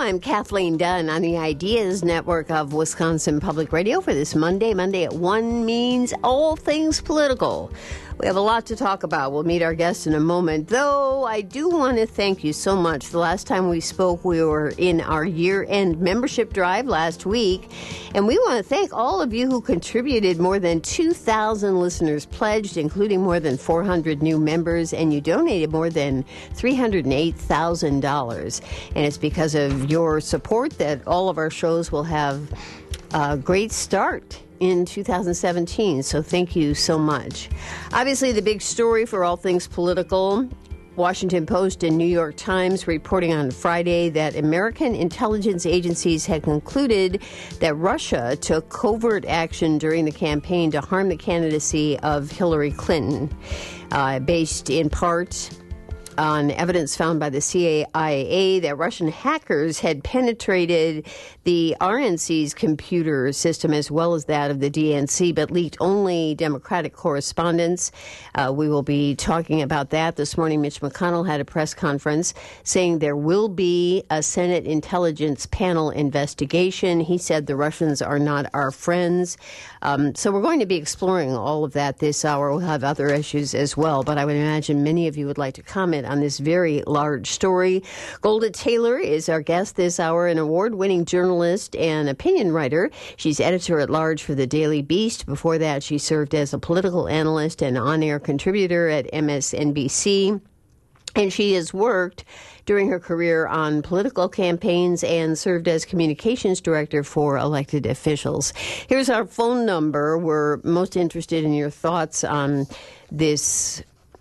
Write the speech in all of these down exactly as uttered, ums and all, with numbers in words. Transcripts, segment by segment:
I'm Kathleen Dunn on the Ideas Network of Wisconsin Public Radio for this Monday. Monday at one means all things political. We have a lot to talk about. We'll meet our guest in a moment, though I do want to thank you so much. The last time we spoke, we were in our year-end membership drive last week, and we want to thank all of you who contributed. More than two thousand listeners pledged, including more than four hundred new members, and you donated more than three hundred eight thousand dollars. And it's because of your support that all of our shows will have a great start in two thousand seventeen, so thank you so much. Obviously, the big story for all things political, Washington Post and New York Times reporting on Friday that American intelligence agencies had concluded that Russia took covert action during the campaign to harm the candidacy of Hillary Clinton, uh, based in part on evidence found by the C I A that Russian hackers had penetrated the R N C's computer system as well as that of the D N C, but leaked only Democratic correspondence. Uh, we will be talking about that. This morning, Mitch McConnell had a press conference saying there will be a Senate Intelligence Panel investigation. He said the Russians are not our friends. Um, so we're going to be exploring all of that this hour. We'll have other issues as well, but I would imagine many of you would like to comment on this very large story. Golda Taylor is our guest this hour, an award-winning journalist and opinion writer. She's editor-at-large for the Daily Beast. Before that, she served as a political analyst and on-air contributor at M S N B C. And she has worked during her career on political campaigns and served as communications director for elected officials. Here's our phone number. We're most interested in your thoughts on this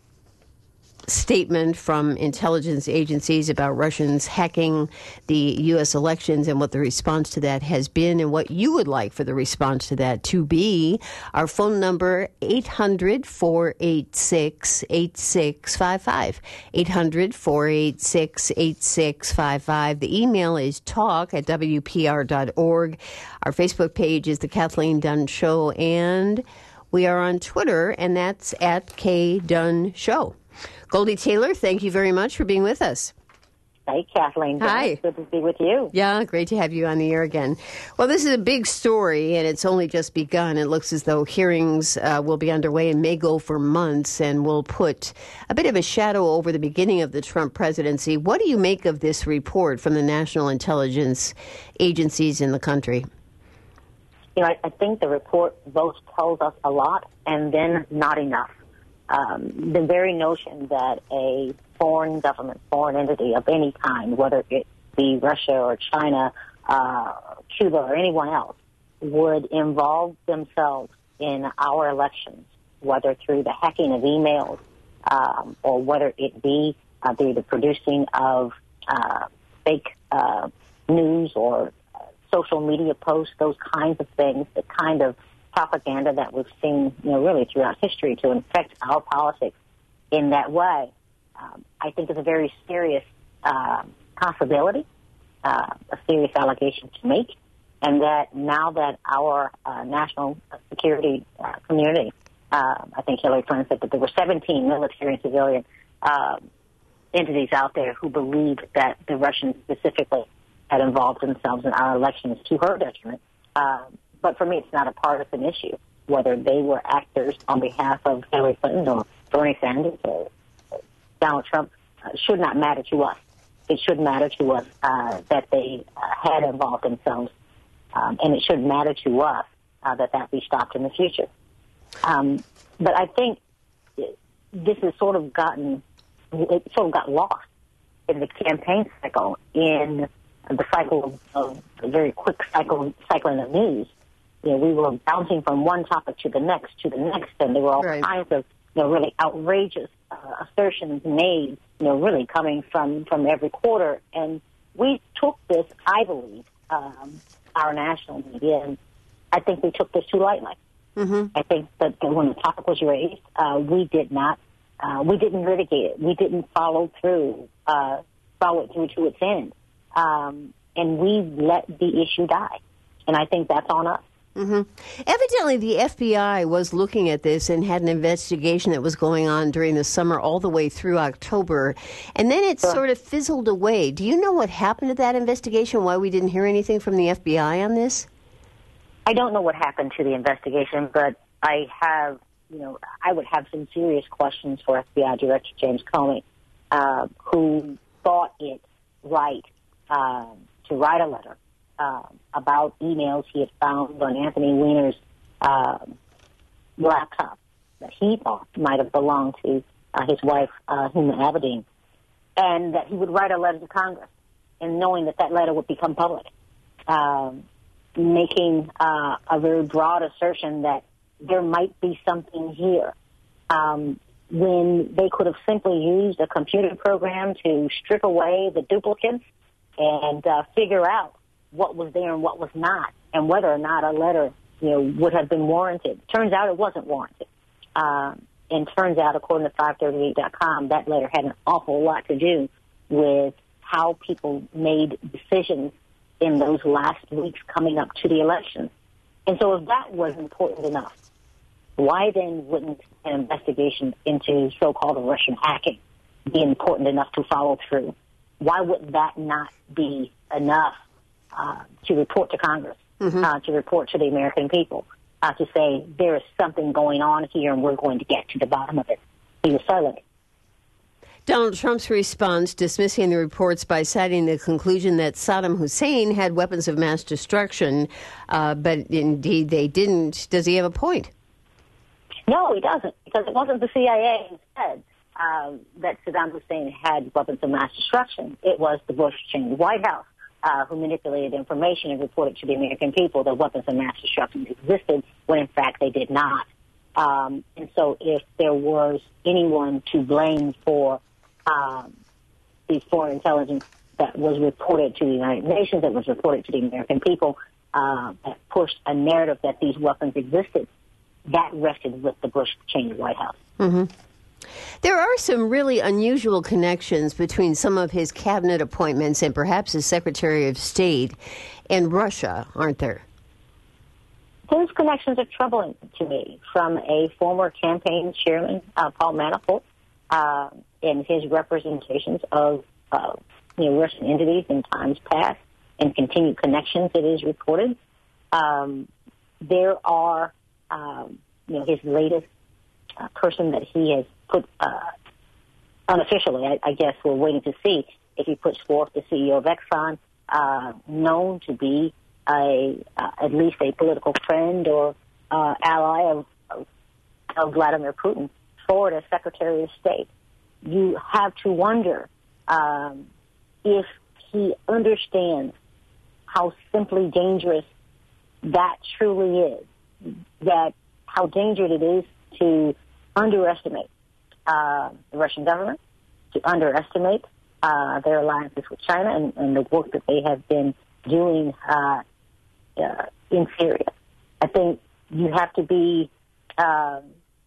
statement from intelligence agencies about Russians hacking the U S elections and what the response to that has been and what you would like for the response to that to be. Our phone number, eight hundred, four eight six, eight six five five. eight hundred, four eight six, eight six five five. The email is talk at W P R dot org. Our Facebook page is The Kathleen Dunn Show, and we are on Twitter, and that's at K Dunn Show. Goldie Taylor, thank you very much for being with us. Hey, Kathleen. Hi. Good to be with you. Yeah, great to have you on the air again. Well, this is a big story, and it's only just begun. It looks as though hearings uh, will be underway and may go for months and will put a bit of a shadow over the beginning of the Trump presidency. What do you make of this report from the national intelligence agencies in the country? You know, I, I think the report both tells us a lot and then not enough. Um, the very notion that a foreign government, foreign entity of any kind, whether it be Russia or China, uh, Cuba or anyone else, would involve themselves in our elections, whether through the hacking of emails um, or whether it be uh, through the producing of uh, fake uh, news or uh, social media posts, those kinds of things, the kind of propaganda that we've seen, you know, really throughout history to infect our politics in that way, um, I think is a very serious uh, possibility, uh, a serious allegation to make, and that now that our uh, national security uh, community, uh, I think Hillary Clinton said that there were seventeen military and civilian uh, entities out there who believed that the Russians specifically had involved themselves in our elections to her detriment. Uh, But for me, it's not a partisan issue, whether they were actors on behalf of Hillary Clinton or Bernie Sanders or Donald Trump. Uh, should not matter to us. It should matter to us uh, that they uh, had involved themselves, um, and it should matter to us uh, that that be stopped in the future. Um, but I think this has sort of gotten, it sort of got lost in the campaign cycle, in the cycle of, of the very quick cycle cycling of news. You know, we were bouncing from one topic to the next, to the next, and there were all right. kinds of, you know, really outrageous uh, assertions made, you know, really coming from, from every quarter. And we took this, I believe, um, our national media, and I think we took this too lightly. Mm-hmm. I think that when the topic was raised, uh, we did not, uh, we didn't litigate it. We didn't follow through, uh, follow it through to its end. Um, and we let the issue die. And I think that's on us. Mm-hmm. Evidently, the F B I was looking at this and had an investigation that was going on during the summer all the way through October, and then it Sure. sort of fizzled away. Do you know what happened to that investigation, why we didn't hear anything from the F B I on this? I don't know what happened to the investigation, but I have, you know, I would have some serious questions for F B I Director James Comey, uh, who thought it right uh, to write a letter Uh, about emails he had found on Anthony Weiner's uh, laptop that he thought might have belonged to uh, his wife, uh, Huma Abedin, and that he would write a letter to Congress, and knowing that that letter would become public, um, making uh, a very broad assertion that there might be something here, um, when they could have simply used a computer program to strip away the duplicates and uh, figure out what was there and what was not, and whether or not a letter, you know, would have been warranted. Turns out it wasn't warranted. Um, and turns out, according to five thirty-eight dot com, that letter had an awful lot to do with how people made decisions in those last weeks coming up to the election. And so if that was important enough, why then wouldn't an investigation into so-called Russian hacking be important enough to follow through? Why would that not be enough Uh, to report to Congress, mm-hmm. uh, to report to the American people, uh, to say there is something going on here and we're going to get to the bottom of it? He was silent. Donald Trump's response, dismissing the reports by citing the conclusion that Saddam Hussein had weapons of mass destruction, uh, but indeed they didn't. Does he have a point? No, he doesn't, because it wasn't the C I A who said uh, that Saddam Hussein had weapons of mass destruction. It was the Bush-Cheney White House Uh, who manipulated information and reported to the American people that weapons of mass destruction existed when, in fact, they did not. Um, and so if there was anyone to blame for um, the foreign intelligence that was reported to the United Nations, that was reported to the American people, uh, that pushed a narrative that these weapons existed, that rested with the Bush-Cheney White House. Mm-hmm. There are some really unusual connections between some of his cabinet appointments and perhaps his Secretary of State and Russia, aren't there? Those connections are troubling to me, from a former campaign chairman, uh, Paul Manafort, uh, and his representations of uh, you know, Russian entities in times past and continued connections, it is reported. Um, there are, um, you know, his latest uh, person that he has put uh, unofficially, I, I guess we're waiting to see if he puts forth the C E O of Exxon, uh, known to be a uh, at least a political friend or uh, ally of, of, of Vladimir Putin, forward as Secretary of State. You have to wonder um, if he understands how simply dangerous that truly is, that how dangerous it is to underestimate Uh, the Russian government, to underestimate uh, their alliances with China and, and the work that they have been doing uh, uh, in Syria. I think you have to be uh,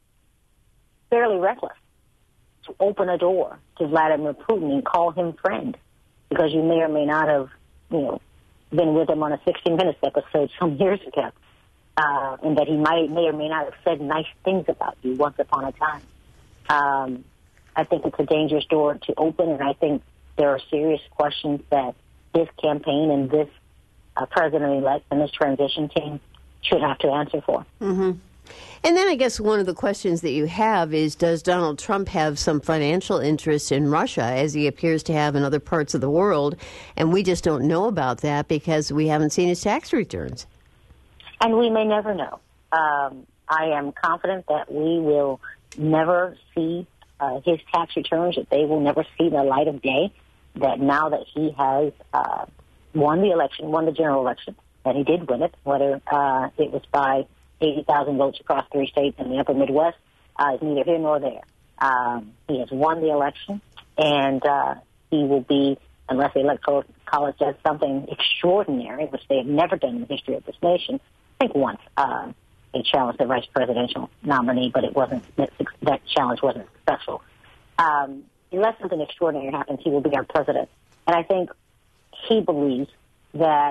fairly reckless to open a door to Vladimir Putin and call him friend, because you may or may not have, you know, been with him on a sixty minutes episode some years ago, uh, and that he might may or may not have said nice things about you once upon a time. Um, I think it's a dangerous door to open, and I think there are serious questions that this campaign and this uh, president-elect and this transition team should have to answer for. Mm-hmm. And then I guess one of the questions that you have is, does Donald Trump have some financial interest in Russia, as he appears to have in other parts of the world, and we just don't know about that because we haven't seen his tax returns? And we may never know. Um, I am confident that we will never see uh, his tax returns, that they will never see the light of day, that now that he has uh, won the election, won the general election, that he did win it, whether uh, it was by eighty thousand votes across three states in the upper Midwest, uh, is neither here nor there. Um, he has won the election, and uh, he will be, unless the Electoral College does something extraordinary, which they have never done in the history of this nation, I think once, uh, they challenged the vice presidential nominee, but it wasn't, that, that challenge wasn't successful. Um, unless something extraordinary happens, he will be our president. And I think he believes that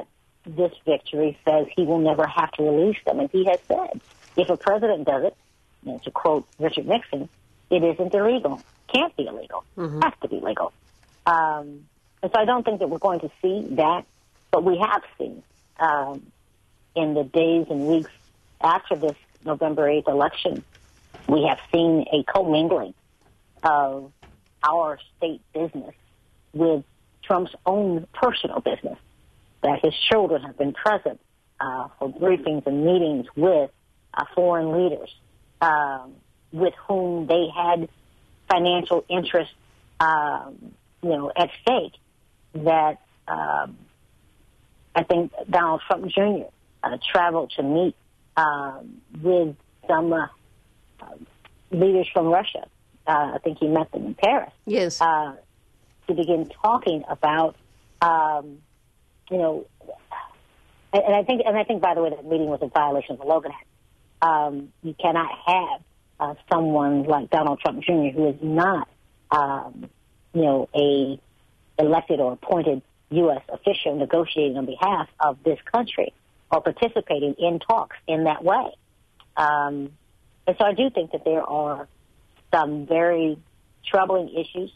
this victory says he will never have to release them. And he has said, if a president does it, you know, to quote Richard Nixon, it isn't illegal. Can't be illegal. Mm-hmm. Has to be legal. Um, and so I don't think that we're going to see that. But we have seen um, in the days and weeks after this November eighth election, we have seen a commingling of our state business with Trump's own personal business, that his children have been present uh, for briefings and meetings with uh, foreign leaders um, with whom they had financial interests, um, you know, at stake that um, I think Donald Trump Junior Uh, traveled to meet um, with some uh, uh, leaders from Russia. Uh, I think he met them in Paris. Yes. Uh, to begin talking about, um, you know, and, and I think, and I think, by the way, that meeting was a violation of the Logan Act. Um, you cannot have uh, someone like Donald Trump Junior, who is not, um, you know, a elected or appointed U S official negotiating on behalf of this country or participating in talks in that way. Um, and so I do think that there are some very troubling issues.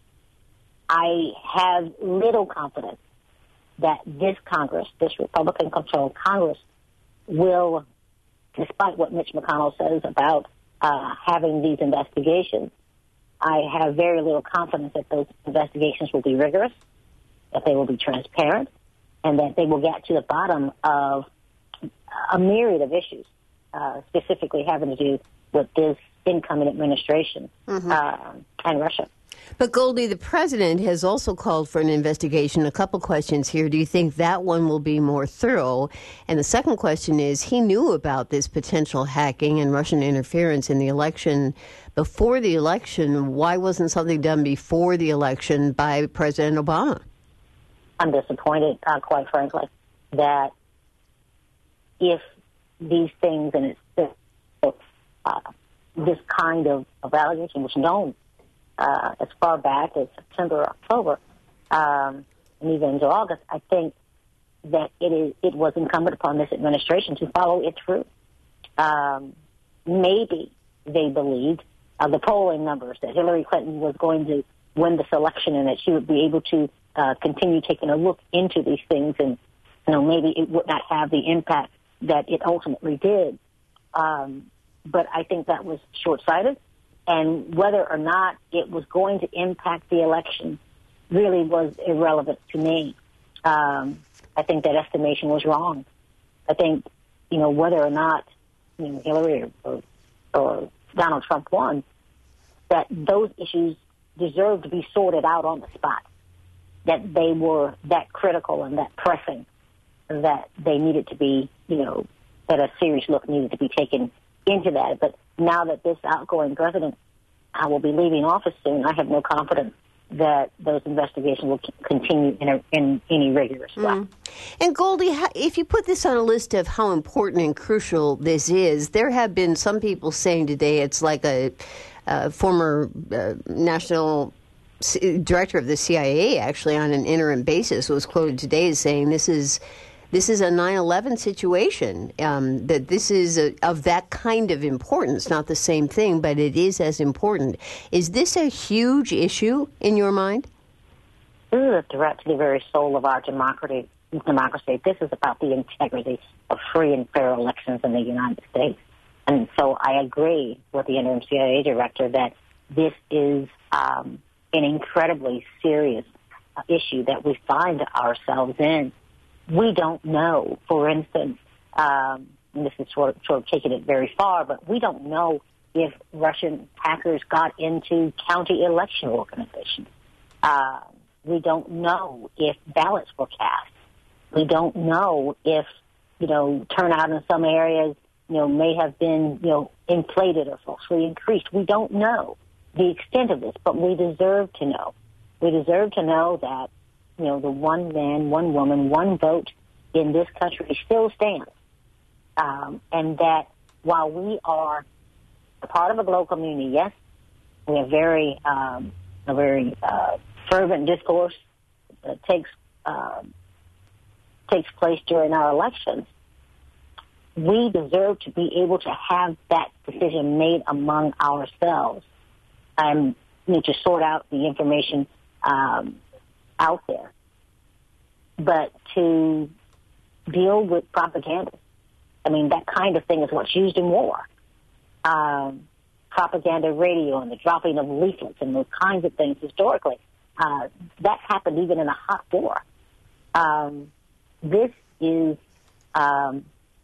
I have little confidence that this Congress, this Republican-controlled Congress, will, despite what Mitch McConnell says about uh, having these investigations, I have very little confidence that those investigations will be rigorous, that they will be transparent, and that they will get to the bottom of a myriad of issues, uh, specifically having to do with this incoming administration mm-hmm. uh, and Russia. But, Goldie, the president has also called for an investigation. A couple questions here. Do you think that one will be more thorough? And the second question is, he knew about this potential hacking and Russian interference in the election before the election. Why wasn't something done before the election by President Obama? I'm disappointed, uh, quite frankly, that if these things, and it's uh, this kind of, of allegation was known uh, as far back as September, October, um, and even into August, I think that it is it was incumbent upon this administration to follow it through. Um, maybe they believed uh, the polling numbers that Hillary Clinton was going to win this election and that she would be able to uh, continue taking a look into these things, and you know maybe it would not have the impact that it ultimately did. Um, but I think that was short-sighted, and whether or not it was going to impact the election really was irrelevant to me. Um, I think that estimation was wrong. I think, you know, whether or not you know, Hillary or, or Donald Trump won, that those issues deserve to be sorted out on the spot, that they were that critical and that pressing that they needed to be, you know, that a serious look needed to be taken into that. But now that this outgoing president uh, will be leaving office soon, I have no confidence that those investigations will continue in, a, in any rigorous way. Mm. And Goldie, if you put this on a list of how important and crucial this is, there have been some people saying today it's like a, a former uh, national director of the C I A, actually on an interim basis, was quoted today as saying this is this is a nine eleven situation, um, that this is a, of that kind of importance, not the same thing, but it is as important. Is this a huge issue in your mind? This is a threat to the very soul of our democracy. democracy. This is about the integrity of free and fair elections in the United States. And so I agree with the interim C I A director that this is um, an incredibly serious uh, issue that we find ourselves in. We don't know, for instance, um, and this is sort of, sort of taking it very far, but we don't know if Russian hackers got into county election organizations. Uh, we don't know if ballots were cast. We don't know if, you know, turnout in some areas, you know, may have been, you know, inflated or falsely increased. We don't know the extent of this, but we deserve to know. We deserve to know that, you know, the one man, one woman, one vote in this country still stands. Um, and that while we are a part of a global community, yes, we have very, um, a very uh, fervent discourse that takes um, takes place during our elections, we deserve to be able to have that decision made among ourselves and you know, to sort out the information um, out there. But to deal with propaganda, I mean, that kind of thing is what's used in war. Um, propaganda radio and the dropping of leaflets and those kinds of things historically, uh, that happened even in a hot war. Um, this is um,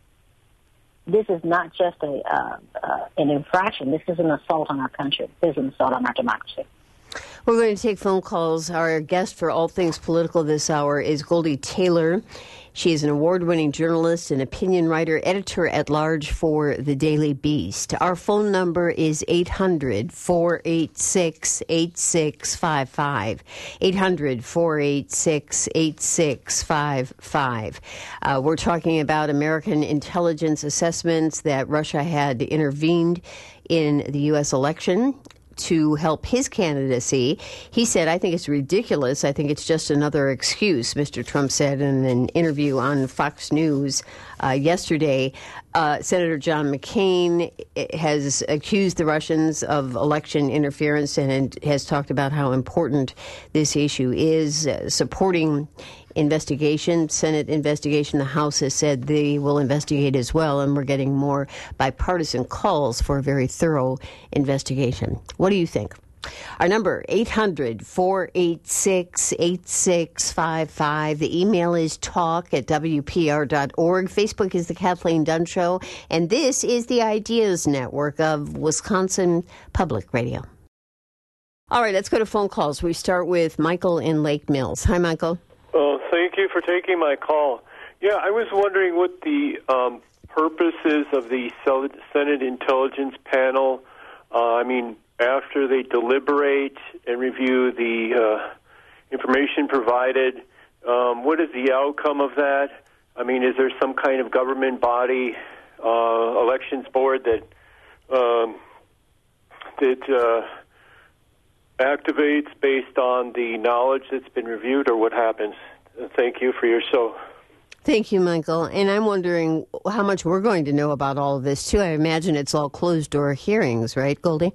this is not just a uh, uh, an infraction. This is an assault on our country. This is an assault on our democracy. We're going to take phone calls. Our guest for All Things Political this hour is Goldie Taylor. She is an award-winning journalist and opinion writer, editor-at-large for The Daily Beast. Our phone number is eight hundred, four eight six, eight six five five, eight hundred, four eight six, eight six five five. Uh, we're talking about American intelligence assessments that Russia had intervened in the U S election to help his candidacy. He said, I think it's ridiculous. I think it's just another excuse, Mister Trump said in an interview on Fox News uh, yesterday. Uh, Senator John McCain has accused the Russians of election interference and has talked about how important this issue is, uh, supporting investigation, Senate investigation. The House has said they will investigate as well, and we're getting more bipartisan calls for a very thorough investigation. What do you think? Our number, eight hundred, four eight six, eight six five five. The email is talk at W P R dot org. Facebook is The Kathleen Dunn Show. And this is the Ideas Network of Wisconsin Public Radio. All right, let's go to phone calls. We start with Michael in Lake Mills. Hi, Michael. Oh, thank you for taking my call. Yeah, I was wondering what the um, purpose is of the Senate Intelligence Panel. Uh, I mean, after they deliberate and review the uh, information provided, um, what is the outcome of that? I mean, is there some kind of government body, uh, elections board that um, that uh, activates based on the knowledge that's been reviewed, or what happens? Thank you for your show. Thank you, Michael. And I'm wondering how much we're going to know about all of this, too. I imagine it's all closed-door hearings, right, Goldie?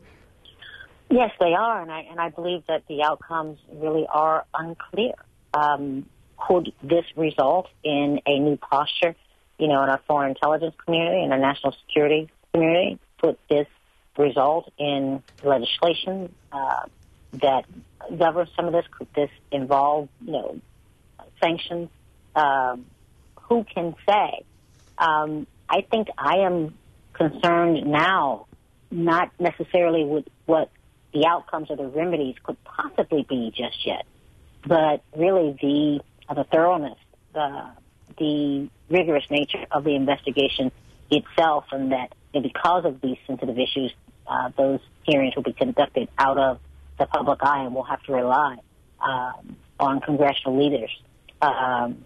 Yes, they are, and I and I believe that the outcomes really are unclear. Um, could this result in a new posture, you know, in our foreign intelligence community and our national security community? Could this result in legislation uh, that governs some of this? Could this involve, you know, sanctions? Um, who can say? Um, I think I am concerned now, not necessarily with what the outcomes or the remedies could possibly be just yet, but really the uh, the thoroughness, the the rigorous nature of the investigation itself, and that you know, because of these sensitive issues, uh, those hearings will be conducted out of the public eye, and we'll have to rely um, on congressional leaders um,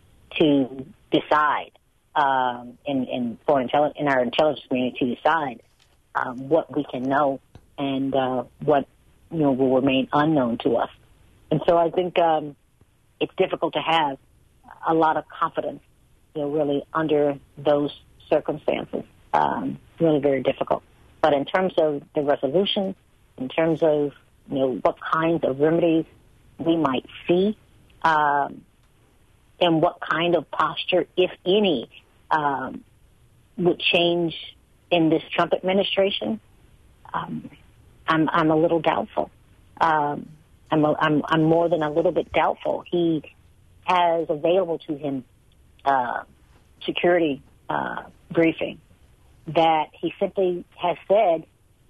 to decide um, in in for intelli- in our intelligence community to decide um, what we can know and uh, what you know will remain unknown to us. And so I think um, it's difficult to have a lot of confidence, you know, really under those circumstances. Um, really very difficult. But in terms of the resolution, in terms of you know what kinds of remedies we might see, um, and what kind of posture, if any, um, would change in this Trump administration, um, I'm, I'm a little doubtful. Um, I'm, a, I'm, I'm more than a little bit doubtful. He has available to him uh, security uh, briefing that he simply has said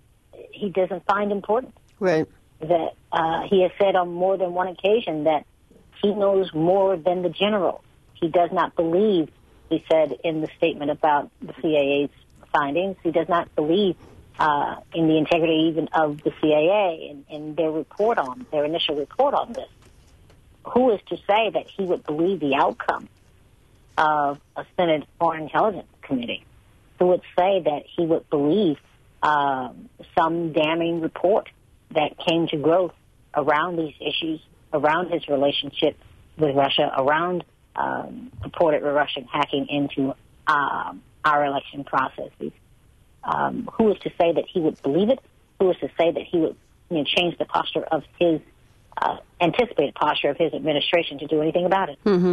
he doesn't find important. Right. That uh, he has said on more than one occasion that he knows more than the general. He does not believe, he said in the statement about the C I A's findings, he does not believe uh, in the integrity even of the C I A and, and their report on, their initial report on this. Who is to say that he would believe the outcome of a Senate Foreign Intelligence Committee? Who would say that he would believe um, some damning report that came to growth around these issues, around his relationship with Russia, around um, purported Russian hacking into um, our election processes. Um, who is to say that he would believe it? Who is to say that he would, you know, change the posture of his uh, anticipated posture of his administration to do anything about it? Mm-hmm.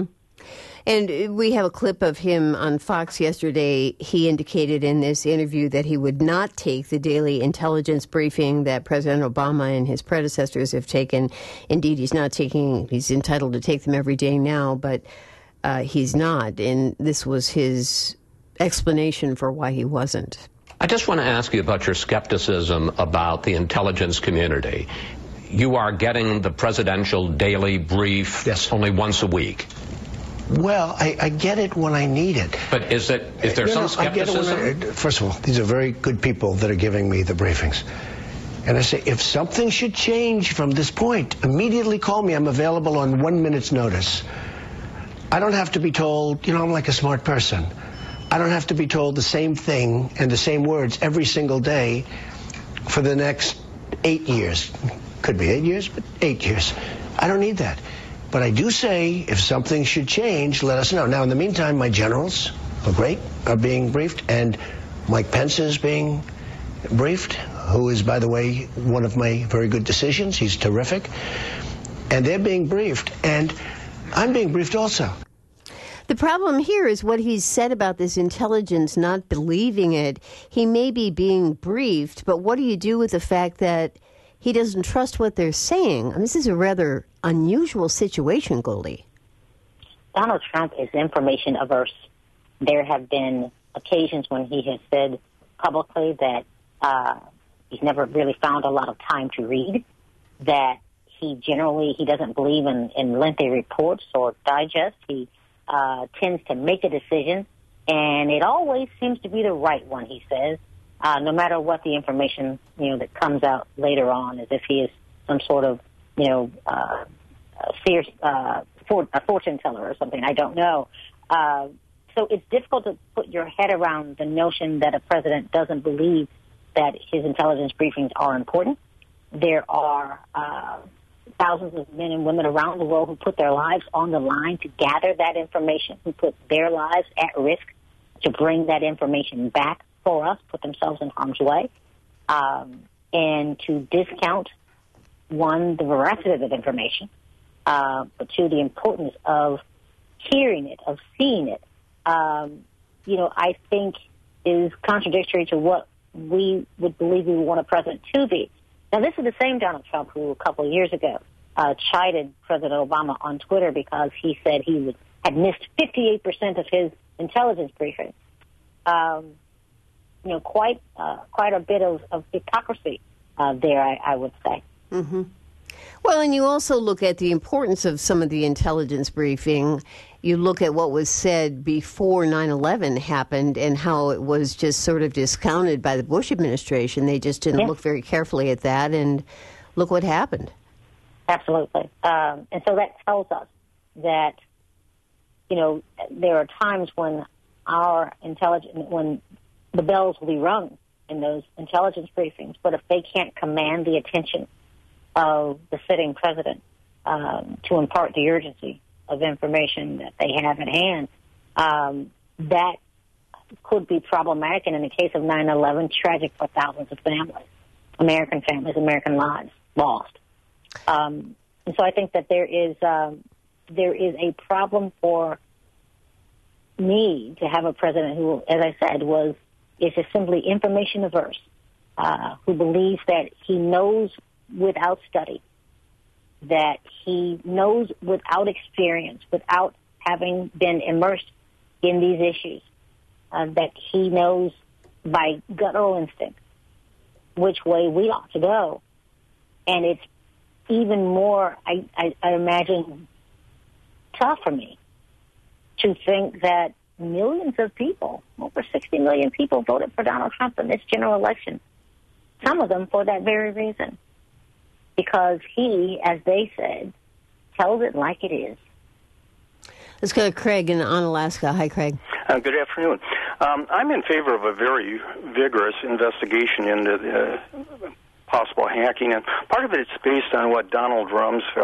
And we have a clip of him on Fox yesterday. He indicated in this interview that he would not take the daily intelligence briefing that President Obama and his predecessors have taken. Indeed, he's not taking, he's entitled to take them every day now, but uh, he's not. And this was his explanation for why he wasn't. I just want to ask you about your skepticism about the intelligence community. You are getting the presidential daily brief yes. only once a week. Well, I, I get it when I need it. But is it is there you some know, skepticism? I get it I, first of all, these are very good people that are giving me the briefings. And I say, if something should change from this point, immediately call me. I'm available on one minute's notice. I don't have to be told, you know, I'm like a smart person. I don't have to be told the same thing and the same words every single day for the next eight years. Could be eight years, but eight years. I don't need that. But I do say, if something should change, let us know. Now, in the meantime, my generals are great, are being briefed, and Mike Pence is being briefed, who is, by the way, one of my very good decisions. He's terrific. And they're being briefed, and I'm being briefed also. The problem here is what he's said about this intelligence not believing it. He may be being briefed, but what do you do with the fact that he doesn't trust what they're saying? I mean, this is a rather unusual situation, Goldie. Donald Trump is information averse. There have been occasions when he has said publicly that uh, he's never really found a lot of time to read, that he generally, he doesn't believe in, in lengthy reports or digests. He uh, tends to make a decision, and it always seems to be the right one, he says, uh, no matter what the information, you know, that comes out later on, as if he is some sort of, you know, uh, a fierce, uh, for, a fortune teller or something. I don't know. Uh, so it's difficult to put your head around the notion that a president doesn't believe that his intelligence briefings are important. There are uh, thousands of men and women around the world who put their lives on the line to gather that information, who put their lives at risk to bring that information back for us, put themselves in harm's way, um, and to discount, one, the veracity of that information, uh, but two, the importance of hearing it, of seeing it, um, you know, I think is contradictory to what we would believe we would want a president to be. Now, this is the same Donald Trump who a couple of years ago uh, chided President Obama on Twitter because he said he would, had missed fifty-eight percent of his intelligence briefing. Um, you know, quite uh, quite a bit of, of hypocrisy uh, there, I, I would say. Mm-hmm. Well, and you also look at the importance of some of the intelligence briefing. You look at what was said before nine eleven happened and how it was just sort of discounted by the Bush administration. They just didn't yeah. look very carefully at that, and look what happened. Absolutely. Um, and so that tells us that, you know, there are times when our intelligence, when the bells will be rung in those intelligence briefings, but if they can't command the attention of the sitting president um, to impart the urgency of information that they have at hand, um, that could be problematic, and in the case of nine eleven, tragic for thousands of families, American families, American lives lost. Um, and so I think that there is um, there is a problem for me to have a president who, as I said, was is just simply information averse, uh, who believes that he knows without study, that he knows without experience, without having been immersed in these issues, uh, that he knows by guttural instinct which way we ought to go. And it's even more, I, I, I imagine, tough for me to think that millions of people, over sixty million people, voted for Donald Trump in this general election, some of them for that very reason. Because he, as they said, tells it like it is. Let's go to Craig in Onalaska. Hi, Craig. Uh, good afternoon. Um, I'm in favor of a very vigorous investigation into the, uh, possible hacking, and part of it is based on what Donald Rumsfeld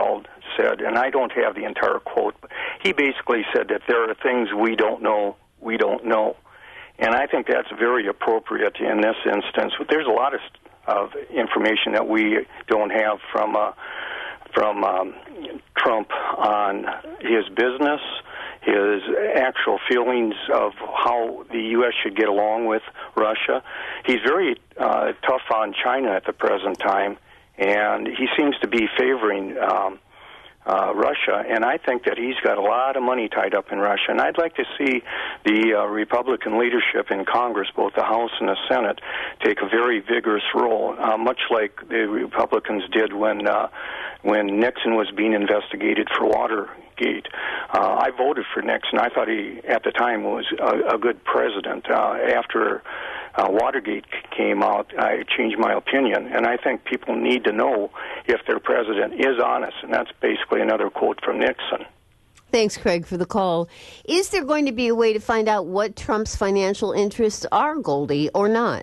said, and I don't have the entire quote, but he basically said that there are things we don't know, we don't know. And I think that's very appropriate in this instance. But there's a lot of, of information that we don't have from uh, from um, Trump on his business, his actual feelings of how the U S should get along with Russia. He's very uh, tough on China at the present time, and he seems to be favoring um, uh, Russia, and I think that he's got a lot of money tied up in Russia, and I'd like to see the uh, Republican leadership in Congress, both the House and the Senate, take a very vigorous role, uh, much like the Republicans did when uh, when Nixon was being investigated for Watergate. Uh, I voted for Nixon. I thought he, at the time, was a, a good president. Uh, after uh, Watergate came out, I changed my opinion, and I think people need to know if their president is honest, and that's basically another quote from Nixon. Thanks, Craig, for the call. Is there going to be a way to find out what Trump's financial interests are, Goldie, or not?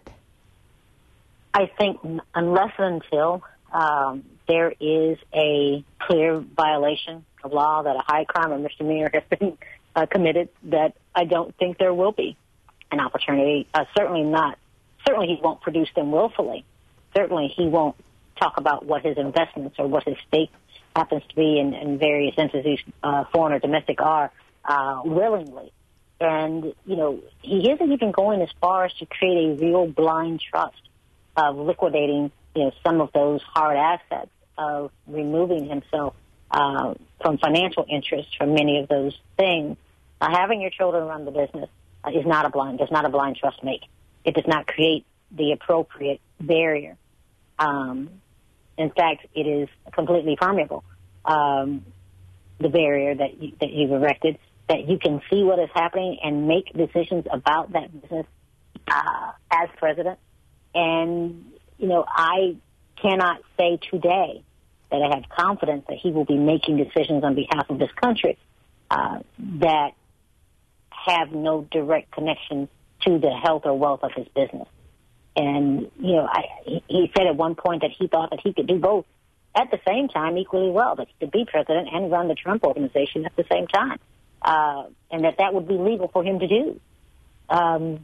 I think unless and until um, there is a clear violation of law that a high crime or misdemeanor has been uh, committed, that I don't think there will be an opportunity. Uh, certainly not. Certainly he won't produce them willfully. Certainly he won't talk about what his investments or what his stake happens to be in, in various entities, uh, foreign or domestic, are uh, willingly. And, you know, he isn't even going as far as to create a real blind trust of liquidating, you know, some of those hard assets, of removing himself uh, from financial interest from many of those things. Uh, having your children run the business uh, is not a blind, does not a blind trust make. It does not create the appropriate barrier. Um, in fact, it is completely permeable, um, the barrier that, you, that you've erected, that you can see what is happening and make decisions about that business uh, as president. And, you know, I cannot say today that I have confidence that he will be making decisions on behalf of this country uh, that have no direct connection to the health or wealth of his business. And, you know, I, he said at one point that he thought that he could do both at the same time equally well, that he could be president and run the Trump organization at the same time, uh, and that that would be legal for him to do. Um,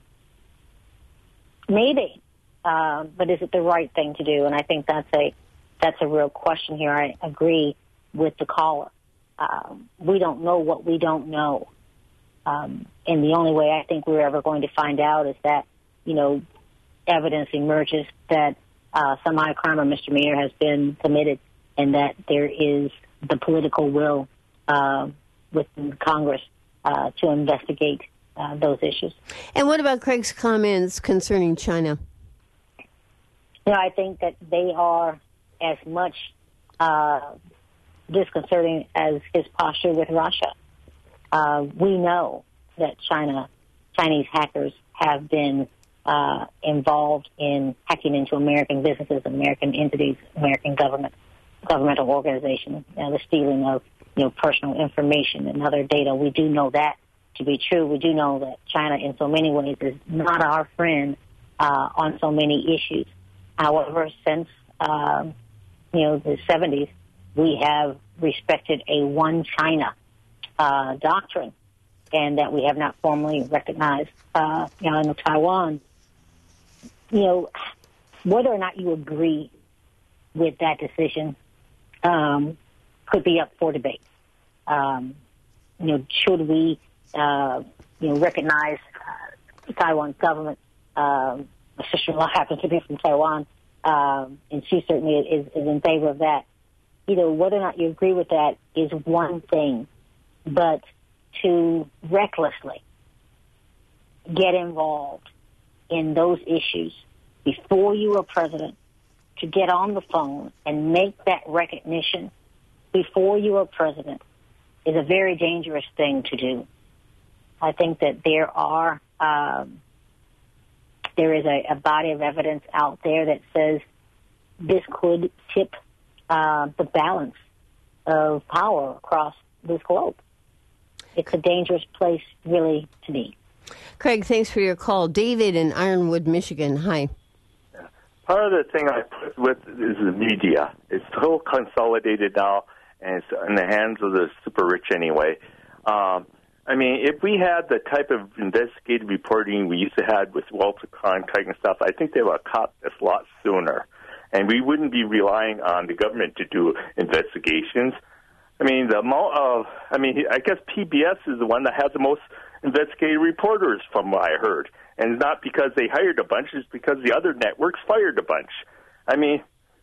maybe, uh, but is it the right thing to do? And I think that's a that's a real question here. I agree with the caller. Uh, we don't know what we don't know. Um, and the only way I think we're ever going to find out is that, you know, evidence emerges that uh, some high crime or misdemeanor has been committed, and that there is the political will uh, within Congress uh, to investigate uh, those issues. And what about Craig's comments concerning China? You know, I think that they are as much uh, disconcerting as his posture with Russia. Uh, we know that China, Chinese hackers have been uh, involved in hacking into American businesses, American entities, American government, governmental organizations, you know, the stealing of, you know, personal information and other data. We do know that to be true. We do know that China, in so many ways, is not our friend uh, on so many issues. However, since uh, you know the seventies, we have respected a one China uh, doctrine, and that we have not formally recognized, uh, you know, in Taiwan. You know, whether or not you agree with that decision um, could be up for debate. Um, you know, should we, uh, you know, recognize uh, Taiwan's government? Um, my sister-in-law happens to be from Taiwan, um, and she certainly is, is in favor of that. You know, whether or not you agree with that is one thing, but to recklessly get involved in those issues before you are president, to get on the phone and make that recognition before you are president, is a very dangerous thing to do. I think that there are um, there is a, a body of evidence out there that says this could tip uh, the balance of power across this globe. It's a dangerous place, really, to be. Craig, thanks for your call. David in Ironwood, Michigan. Hi. Part of the thing I put with is the media. It's so consolidated now, and it's in the hands of the super rich anyway. Um, I mean, if we had the type of investigative reporting we used to have with Walter Cronkite and stuff, I think they would have caught this a lot sooner. And we wouldn't be relying on the government to do investigations. I mean, the amount of, I mean, I guess P B S is the one that has the most investigative reporters, from what I heard. And it's not because they hired a bunch, it's because the other networks fired a bunch. I mean,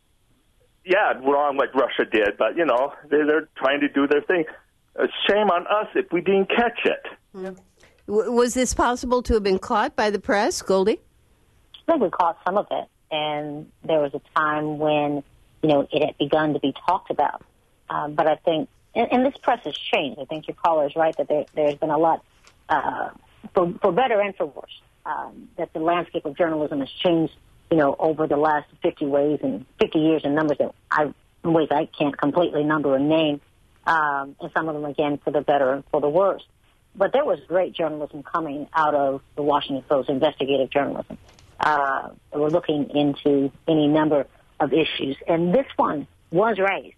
yeah, wrong like Russia did, but, you know, they're, they're trying to do their thing. Uh, shame on us if we didn't catch it. Yeah. W- was this possible to have been caught by the press, Goldie? I think we caught some of it, and there was a time when, you know, it had begun to be talked about. Um, but I think, and, and this press has changed. I think your caller is right that there, there's been a lot, uh, for, for better and for worse, um, that the landscape of journalism has changed, you know, over the last fifty ways and fifty years in numbers that I, in ways I can't completely number and name. Um, and some of them, again, for the better and for the worse. But there was great journalism coming out of the Washington Post, investigative journalism. Uh, we're looking into any number of issues. And this one was raised.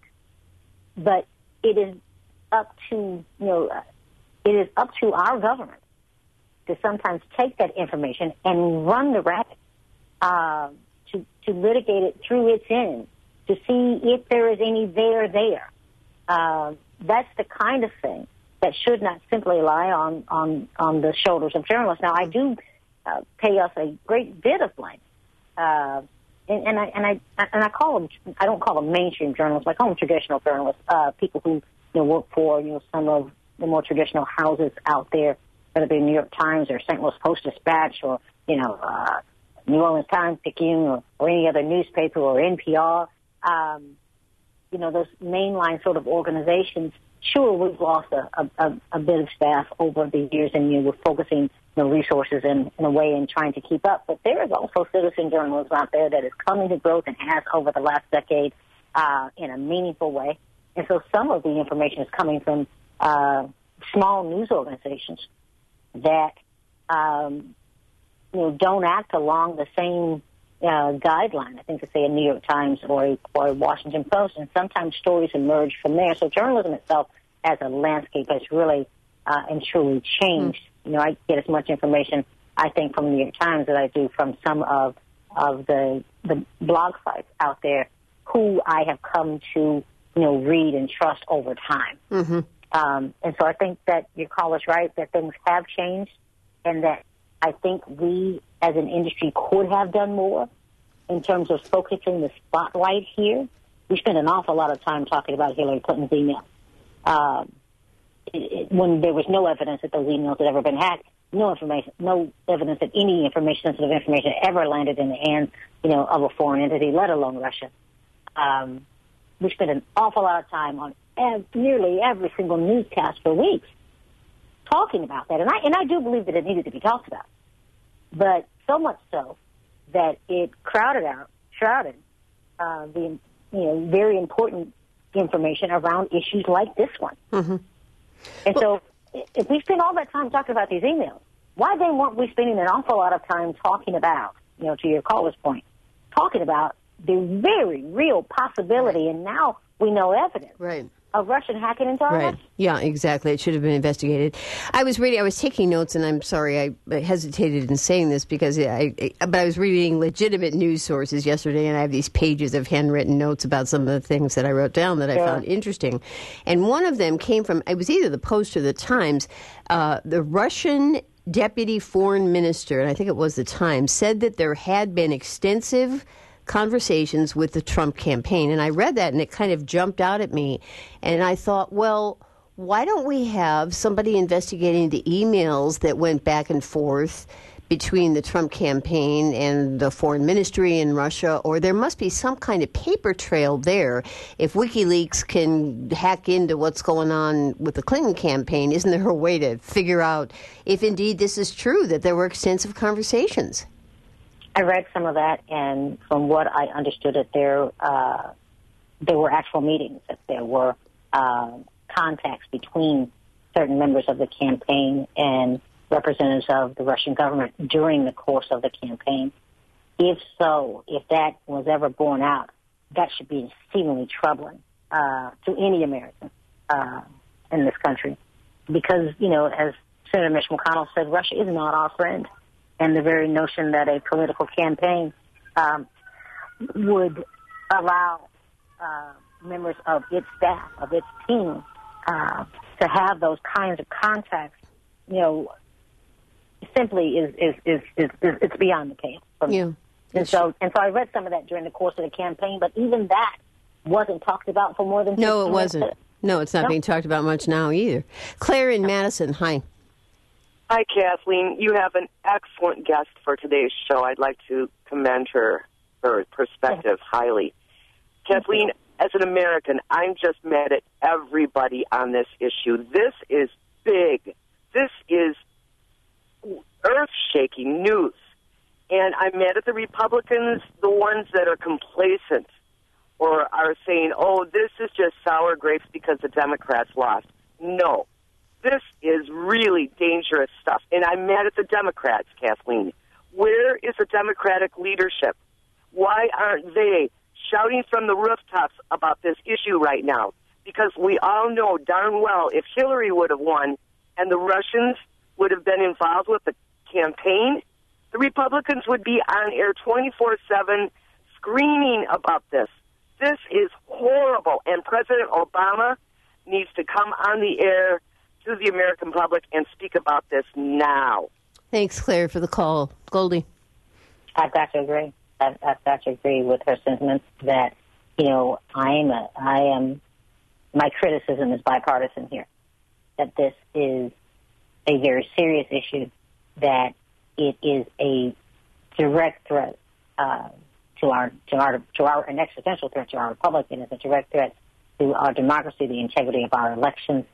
But it is up to, you know, uh, it is up to our government to sometimes take that information and run the racket, uh, to, to litigate it through its end, to see if there is any there there. Uh, that's the kind of thing that should not simply lie on, on, on the shoulders of journalists. Now, I do uh, pay us a great bit of blame, uh, and, and I and I and I call them. I don't call them mainstream journalists. I call them traditional journalists. Uh, people who, you know, work for, you know, some of the more traditional houses out there, whether it be New York Times or Saint Louis Post-Dispatch or, you know, uh, New Orleans Times-Picayune or, or any other newspaper or N P R. Um, you know, those mainline sort of organizations, sure, we've lost a, a, a bit of staff over the years, and, you know, we're focusing, you know, resources in, in a way and trying to keep up. But there is also citizen journalism out there that is coming to growth and has over the last decade uh, in a meaningful way. And so some of the information is coming from uh, small news organizations that, um, you know, don't act along the same Uh, guideline, I think, to say a New York Times or a, or a Washington Post, and sometimes stories emerge from there. So journalism itself as a landscape has really uh, and truly changed. Mm. You know, I get as much information, I think, from the New York Times as I do from some of of the the blog sites out there who I have come to, you know, read and trust over time. Mm-hmm. Um, and so I think that your caller's right, that things have changed, and that I think we, as an industry, could have done more in terms of focusing the spotlight here. We spent an awful lot of time talking about Hillary Clinton's emails. Um, it, it, when there was no evidence that those emails had ever been hacked, no information, no evidence that any information, sensitive information ever landed in the hands, you know, of a foreign entity, let alone Russia. Um, we spent an awful lot of time on ev- nearly every single newscast for weeks talking about that, and I and I do believe that it needed to be talked about, but so much so that it crowded out, shrouded uh, the, you know, very important information around issues like this one. Mm-hmm. And well, so, if we spend all that time talking about these emails, why then weren't we spending an awful lot of time talking about, you know, to your caller's point, talking about the very real possibility, and now we know evidence. Right. Of Russian hacking into our Right. election. Yeah, exactly. It should have been investigated. I was reading, I was taking notes, and I'm sorry I hesitated in saying this because I, I, but I was reading legitimate news sources yesterday, and I have these pages of handwritten notes about some of the things that I wrote down that I yeah. found interesting. And one of them came from, it was either the Post or the Times, uh, the Russian deputy foreign minister, and I think it was the Times, said that there had been extensive conversations with the Trump campaign. And I read that and it kind of jumped out at me. And I thought, well, why don't we have somebody investigating the emails that went back and forth between the Trump campaign and the foreign ministry in Russia? Or there must be some kind of paper trail there. If WikiLeaks can hack into what's going on with the Clinton campaign, isn't there a way to figure out if indeed this is true, that there were extensive conversations? I read some of that, and from what I understood, that there uh, there were actual meetings, that there were uh, contacts between certain members of the campaign and representatives of the Russian government during the course of the campaign. If so, if that was ever borne out, that should be exceedingly troubling uh, to any American uh, in this country. Because, you know, as Senator Mitch McConnell said, Russia is not our friend. And the very notion that a political campaign um, would allow uh, members of its staff, of its team, uh, to have those kinds of contacts, you know, simply is, is, is, is, is it's beyond the pale for me. Yeah. And so, and so I read some of that during the course of the campaign, but even that wasn't talked about for more than No, it wasn't. minutes. No, it's not No. being talked about much now either. Claire in Madison, hi. Hi, Kathleen. You have an excellent guest for today's show. I'd like to commend her, her perspective highly. Kathleen, as an American, I'm just mad at everybody on this issue. This is big. This is earth-shaking news. And I'm mad at the Republicans, the ones that are complacent or are saying, oh, this is just sour grapes because the Democrats lost. No. This is really dangerous stuff. And I'm mad at the Democrats, Kathleen. Where is the Democratic leadership? Why aren't they shouting from the rooftops about this issue right now? Because we all know darn well if Hillary would have won and the Russians would have been involved with the campaign, the Republicans would be on air twenty-four seven screaming about this. This is horrible, and President Obama needs to come on the air to the American public and speak about this now. Thanks, Claire, for the call. Goldie. I've got to agree. I've, I've got to agree with her sentiments that, you know, I am, a, I am, my criticism is bipartisan here, that this is a very serious issue, that it is a direct threat uh, to our, to our, to our, an existential threat to our republic, and it's a direct threat to our democracy, the integrity of our elections,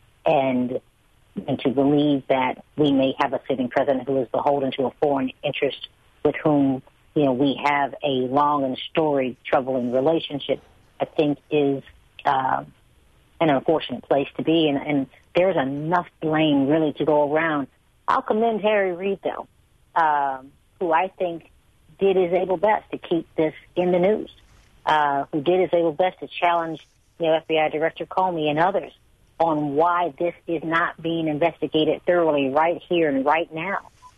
and and to believe that we may have a sitting president who is beholden to a foreign interest with whom, you know, we have a long and storied troubling relationship, I think is uh, an unfortunate place to be. And, and there's enough blame really to go around. I'll commend Harry Reid, though, um, who I think did his able best to keep this in the news, uh, who did his able best to challenge, you know, F B I Director Comey and others on why this is not being investigated thoroughly right here and right now.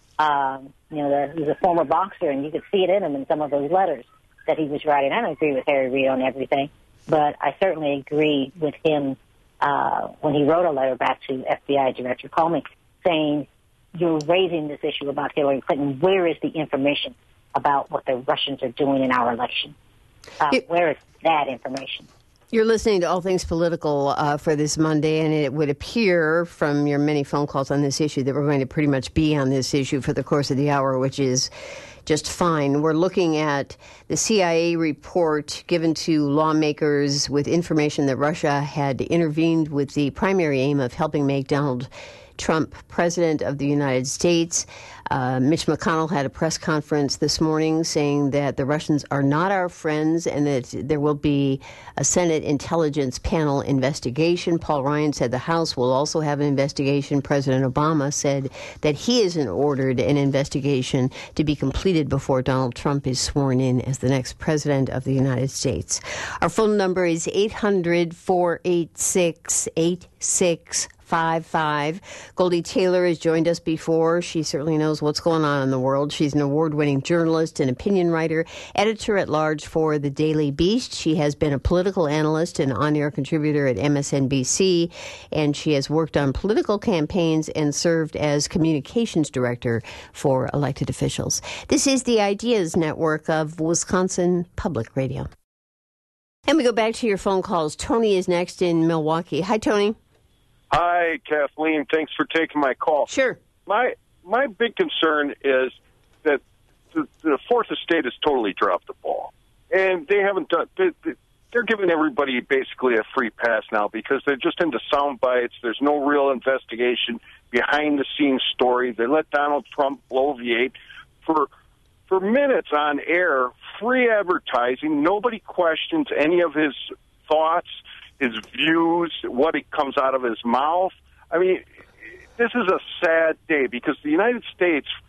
Um, you know, the, he's a former boxer, and you could see it in him in some of those letters that he was writing. I don't agree with Harry Reid on everything, but I certainly agree with him uh, when he wrote a letter back to F B I Director Comey saying, you're raising this issue about Hillary Clinton. Where is the information about what the Russians are doing in our election? Uh, it- where is that information? You're listening to All Things Political uh, for this Monday, and it would appear from your many phone calls on this issue that we're going to pretty much be on this issue for the course of the hour, which is just fine. We're looking at the C I A report given to lawmakers with information that Russia had intervened with the primary aim of helping make Donald Trump president of the United States. Uh, Mitch McConnell had a press conference this morning saying that the Russians are not our friends and that there will be a Senate Intelligence Panel investigation. Paul Ryan said the House will also have an investigation. President Obama said that he hasn't ordered an investigation to be completed before Donald Trump is sworn in as the next president of the United States. Our phone number is eight hundred, four eight six, eight six five five. Goldie Taylor has joined us before. She certainly knows what's going on in the world. She's an award-winning journalist and opinion writer, editor-at-large for The Daily Beast. She has been a political analyst and on-air contributor at M S N B C, and she has worked on political campaigns and served as communications director for elected officials. This is the Ideas Network of Wisconsin Public Radio. And we go back to your phone calls. Tony is next in Milwaukee. Hi, Tony. Hi, Kathleen. Thanks for taking my call. Sure. My my big concern is that the, the Fourth Estate has totally dropped the ball, and they haven't done. They, they're giving everybody basically a free pass now because they're just into sound bites. There's no real investigation, behind the scenes story. They let Donald Trump bloviate for for minutes on air, free advertising. Nobody questions any of his thoughts, his views, what it comes out of his mouth. I mean, this is a sad day because the United States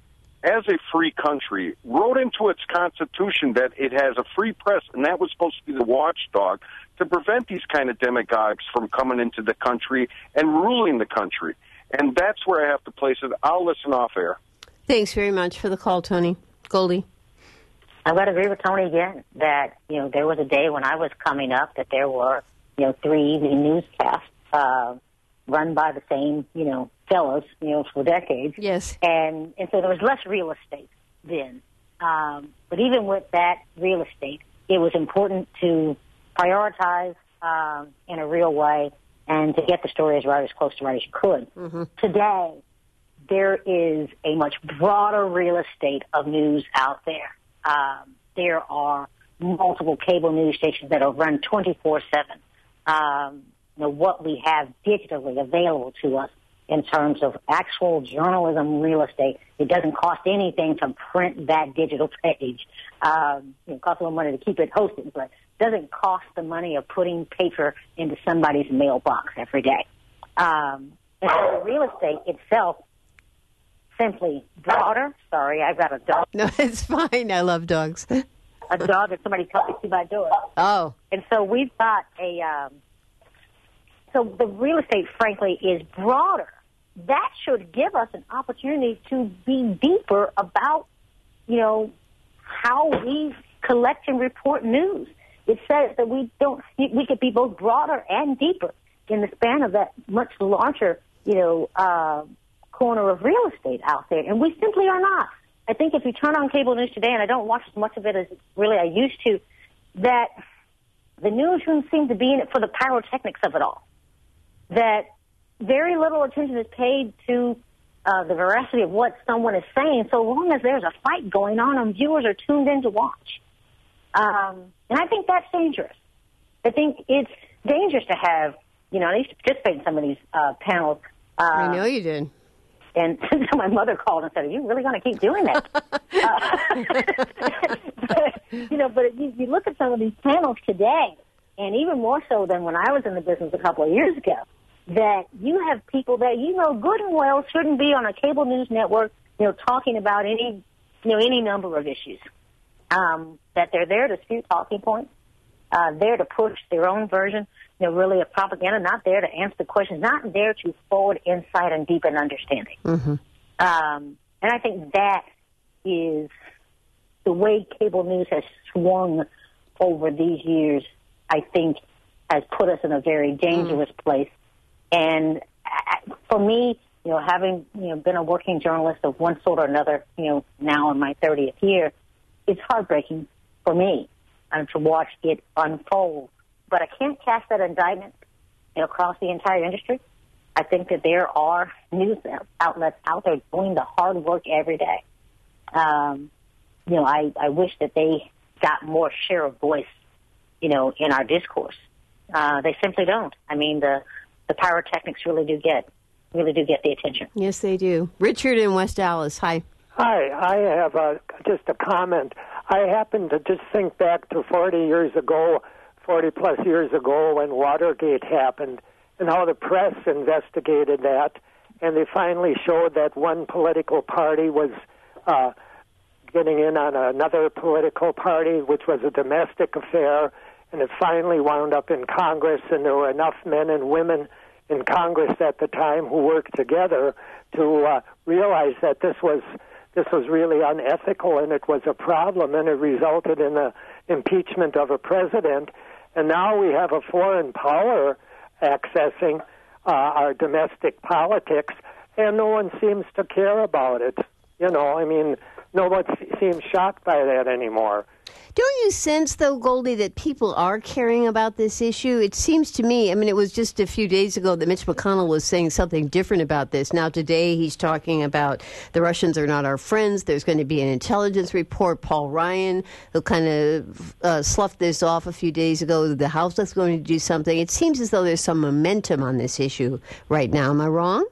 as a free country, wrote into its constitution that it has a free press, and that was supposed to be the watchdog to prevent these kind of demagogues from coming into the country and ruling the country. And that's where I have to place it. I'll listen off air. Thanks very much for the call, Tony. Goldie. I've got to agree with Tony again that, you know, there was a day when I was coming up that there were, you know, three evening newscasts uh, run by the same, you know, fellows, you know, for decades. Yes. And, and so there was less real estate then. Um, but even with that real estate, it was important to prioritize um, in a real way and to get the story as right, as close to right as you could. Mm-hmm. Today, there is a much broader real estate of news out there. Um, there are multiple cable news stations that are run twenty-four seven. Um, you know, what we have digitally available to us in terms of actual journalism real estate, it doesn't cost anything to print that digital page. Um, it costs a little money to keep it hosted, but it doesn't cost the money of putting paper into somebody's mailbox every day. Um, and so the real estate itself simply broader. Sorry, I've got a dog. No, it's fine. I love dogs. A dog that somebody coming to my door. Oh. And so we've got a, um, so the real estate, frankly, is broader. That should give us an opportunity to be deeper about, you know, how we collect and report news. It says that we don't, we could be both broader and deeper in the span of that much larger, you know, uh, corner of real estate out there, and we simply are not. I think if you turn on cable news today, and I don't watch as much of it as really I used to, that the newsroom seems to be in it for the pyrotechnics of it all. That very little attention is paid to uh, the veracity of what someone is saying, so long as there's a fight going on and viewers are tuned in to watch. Um, and I think that's dangerous. I think it's dangerous to have, you know, I used to participate in some of these uh, panels. Uh, I know you did. And so my mother called and said, "Are you really going to keep doing that?" uh, but, you know, but you, you look at some of these panels today, and even more so than when I was in the business a couple of years ago, that you have people that you know good and well shouldn't be on a cable news network, you know, talking about any, you know, any number of issues. Um, that they're there to spew talking points, uh, there to push their own version, you know, really of propaganda, not there to answer the questions, not there to forward insight and deepen understanding. Mm-hmm. Um, and I think that is the way cable news has swung over these years, I think, has put us in a very dangerous mm. place. And for me, you know, having, you know, been a working journalist of one sort or another, you know, now in my thirtieth year, it's heartbreaking for me um, to watch it unfold. But I can't cast that indictment, you know, across the entire industry. I think that there are news outlets out there doing the hard work every day. Um, you know, I, I wish that they got more share of voice, you know, in our discourse. Uh, they simply don't. I mean, the the pyrotechnics really do get really do get the attention. Yes, they do. Richard in West Dallas. Hi. Hi. I have a, just a comment. I happen to just think back to forty years ago, forty plus years ago when Watergate happened, and how the press investigated that, and they finally showed that one political party was uh, getting in on another political party, which was a domestic affair, and it finally wound up in Congress, and there were enough men and women in Congress at the time who worked together to uh, realize that this was this was really unethical and it was a problem, and it resulted in the impeachment of a president. And now we have a foreign power accessing uh, our domestic politics, and no one seems to care about it. You know, I mean, no one seems shocked by that anymore. Don't you sense, though, Goldie, that people are caring about this issue? It seems to me, I mean, it was just a few days ago that Mitch McConnell was saying something different about this. Now, today, he's talking about the Russians are not our friends. There's going to be an intelligence report. Paul Ryan, who kind of uh, sloughed this off a few days ago, the House is going to do something. It seems as though there's some momentum on this issue right now. Am I wrong?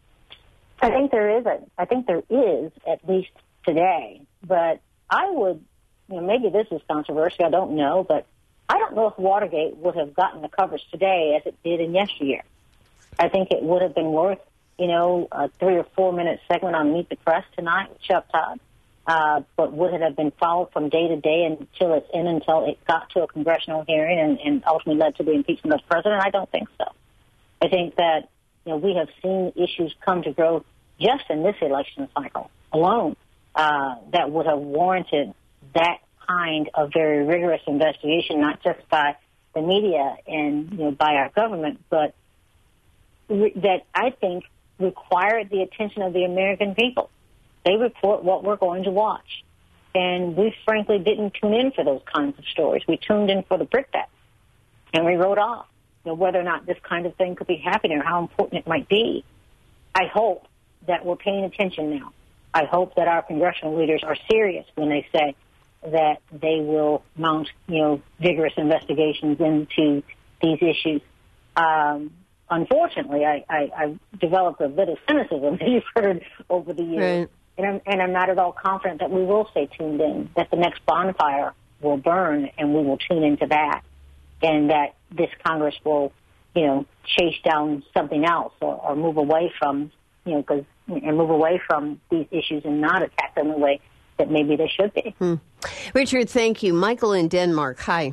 I think there is. A, I think there is, at least today. But I would... You know, maybe this is controversial, I don't know, but I don't know if Watergate would have gotten the coverage today as it did in yesteryear. I think it would have been worth you know, a three or four minute segment on Meet the Press tonight with Chuck Todd. Uh, but would it have been followed from day to day until it's in, until it got to a congressional hearing and, and ultimately led to the impeachment of the president? I don't think so. I think that, you know, we have seen issues come to growth just in this election cycle alone uh, that would have warranted that kind of very rigorous investigation, not just by the media and, you know, by our government, but re- that I think required the attention of the American people. They report what we're going to watch. And we frankly didn't tune in for those kinds of stories. We tuned in for the brickbats. And we wrote off, you know, whether or not this kind of thing could be happening or how important it might be. I hope that we're paying attention now. I hope that our congressional leaders are serious when they say that they will mount, you know, vigorous investigations into these issues. Um, unfortunately, I, I, I developed a bit of cynicism that you've heard over the years. Right. And I'm, and I'm not at all confident that we will stay tuned in, that the next bonfire will burn and we will tune into that, and that this Congress will, you know, chase down something else or, or move away from, you know, cause, and move away from these issues and not attack them the way that maybe they should be. Hmm. Richard, thank you. Michael in Denmark, hi.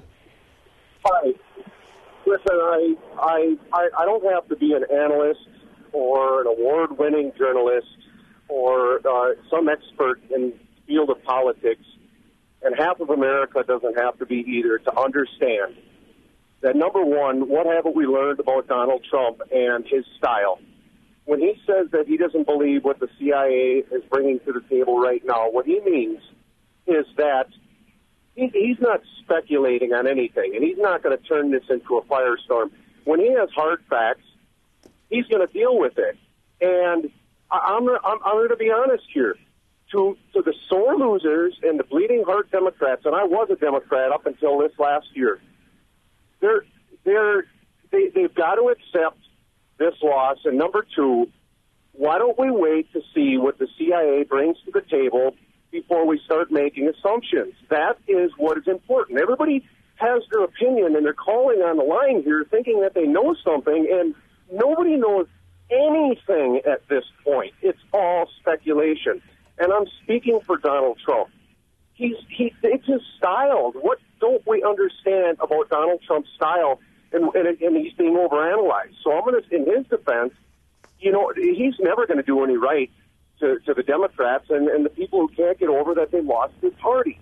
Hi. Listen, I, I, I, I don't have to be an analyst or an award-winning journalist or uh, some expert in the field of politics, and half of America doesn't have to be either, to understand that, number one, what haven't we learned about Donald Trump and his style? When he says that he doesn't believe what the C I A is bringing to the table right now, what he means is that he, he's not speculating on anything, and he's not going to turn this into a firestorm. When he has hard facts, he's going to deal with it. And I'm, I'm, I'm going to be honest here. To, to the sore losers and the bleeding heart Democrats, and I was a Democrat up until this last year, they're, they're, they, they've got to accept this loss. And number two, why don't we wait to see what the C I A brings to the table before we start making assumptions? That is what is important. Everybody has their opinion, and they're calling on the line here thinking that they know something, and nobody knows anything at this point. It's all speculation. And I'm speaking for Donald Trump. He's he it's his style. What don't we understand about Donald Trump's style? And, and, and he's being overanalyzed. So I'm going to, in his defense, you know, he's never going to do any right to, to the Democrats and, and the people who can't get over that they lost their party.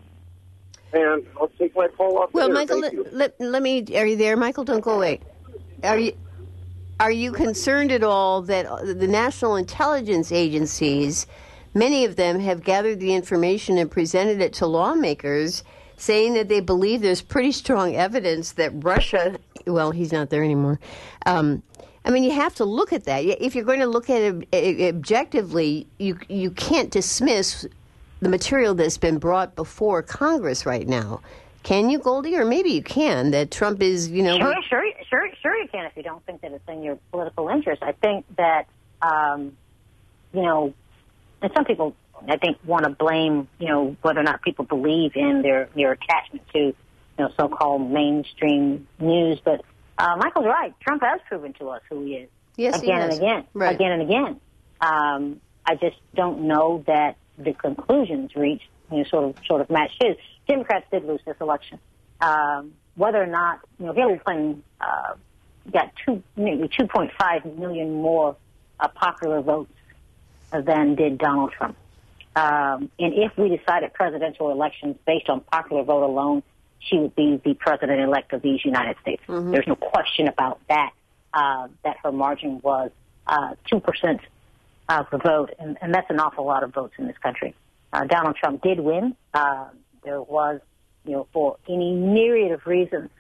And I'll take my call off. Well, there. Michael, Thank let, let, let me. Are you there, Michael? Don't go away. Are you? Are you concerned at all that the national intelligence agencies, many of them, have gathered the information and presented it to lawmakers, saying that they believe there's pretty strong evidence that Russia, well, he's not there anymore. Um, I mean, you have to look at that. If you're going to look at it objectively, you you can't dismiss the material that's been brought before Congress right now. Can you, Goldie? Or maybe you can, that Trump is, you know... Sure, sure, sure, sure you can if you don't think that it's in your political interest. I think that, um, you know, and some people, I think, want to blame, you know, whether or not people believe in their, their attachment to, you know, so-called mainstream news. But uh, Michael's right. Trump has proven to us who he is. Yes, again he and has. again, Right. again and again. Um, I just don't know that the conclusions reached, you know, sort of sort of match his. Democrats did lose this election. Um, whether or not, you know, Hillary Clinton uh, got two, maybe two point five million more uh, popular votes than did Donald Trump. Um, and if we decided presidential elections based on popular vote alone, she would be the president-elect of these United States. Mm-hmm. There's no question about that, uh, that her margin was uh, two percent of the vote, and, and that's an awful lot of votes in this country. Uh, Donald Trump did win. Uh, there was, you know, for any myriad of reasons,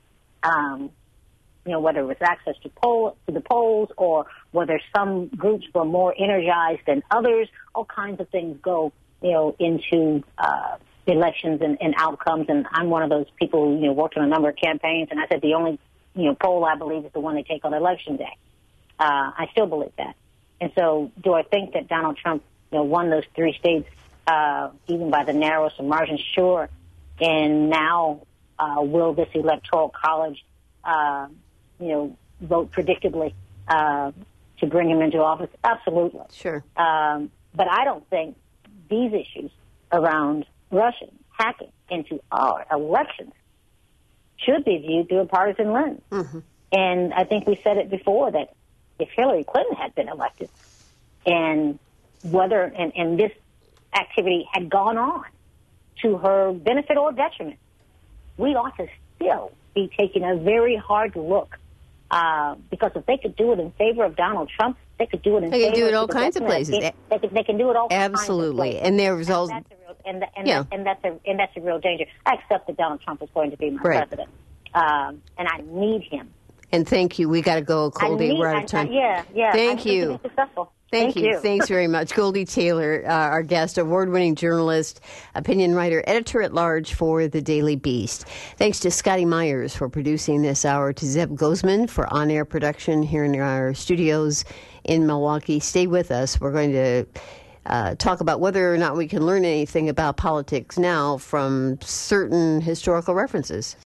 um, you know, whether it was access to poll to the polls or whether some groups were more energized than others, all kinds of things go, you know, into uh, elections and, and outcomes. And I'm one of those people who, you know, worked on a number of campaigns, and I said the only, you know, poll I believe is the one they take on election day. Uh, I still believe that. And so do I think that Donald Trump, you know, won those three states uh, even by the narrowest of margins? Sure. And now uh, will this electoral college, uh, you know, vote predictably uh, to bring him into office? Absolutely. Sure. Um, but I don't think these issues around Russian hacking into our elections should be viewed through a partisan lens. Mm-hmm. And I think we said it before that if Hillary Clinton had been elected and whether and, and this activity had gone on to her benefit or detriment, we ought to still be taking a very hard look. Uh, because if they could do it in favor of Donald Trump, they could do it in they favor can do it of all kinds of places. They, they, could, they can do it all Absolutely. kinds of places. And there was all... And that's a real, and, and, yeah. that, and, that's a, and that's a real danger. I accept that Donald Trump is going to be my right. president. Um, and I need him. And thank you. We got to go, Goldie. We're out of time. I, yeah, yeah. Thank I need you. to be successful. Thank, Thank you. you. Thanks very much. Goldie Taylor, uh, our guest, award-winning journalist, opinion writer, editor-at-large for The Daily Beast. Thanks to Scotty Myers for producing this hour, to Zeb Gozman for on-air production here in our studios in Milwaukee. Stay with us. We're going to uh, talk about whether or not we can learn anything about politics now from certain historical references.